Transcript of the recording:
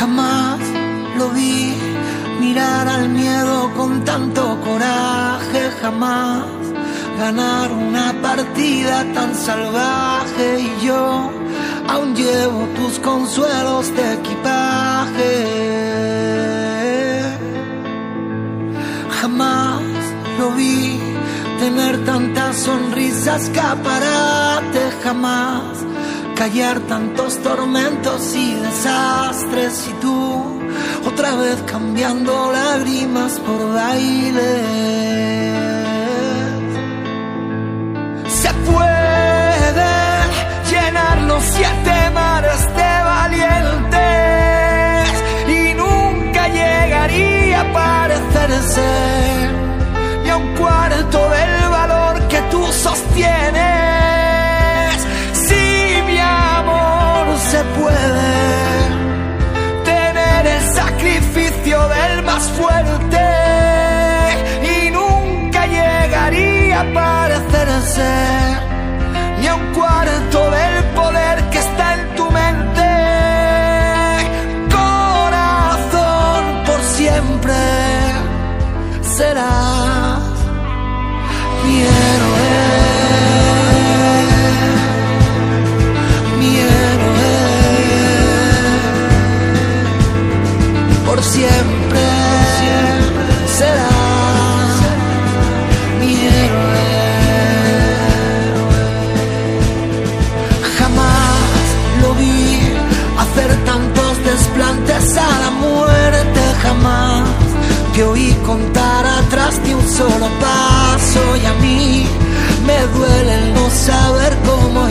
Jamás lo vi mirar al miedo con tanto coraje, jamás ganar una partida tan salvaje. Y yo aún llevo tus consuelos de equipaje. Jamás lo vi tener tantas sonrisas escaparate, jamás callar tantos tormentos y desastres. Y tú otra vez cambiando lágrimas por baile. Se pueden llenar los 7 mares de valientes y nunca llegaría a parecerse ni a un cuarto del valor que tú sostienes. Si mi amor se puede tener el sacrificio del más fuerte y nunca llegaría a parecerse ni a un cuarto del poder que está en tu mente. Corazón, por siempre serás mi héroe, mi héroe, por siempre serás mi héroe. Jamás lo vi hacer tantos desplantes a la muerte, jamás te oí contar atrás de un solo paso. Y a mí me duele el no saber cómo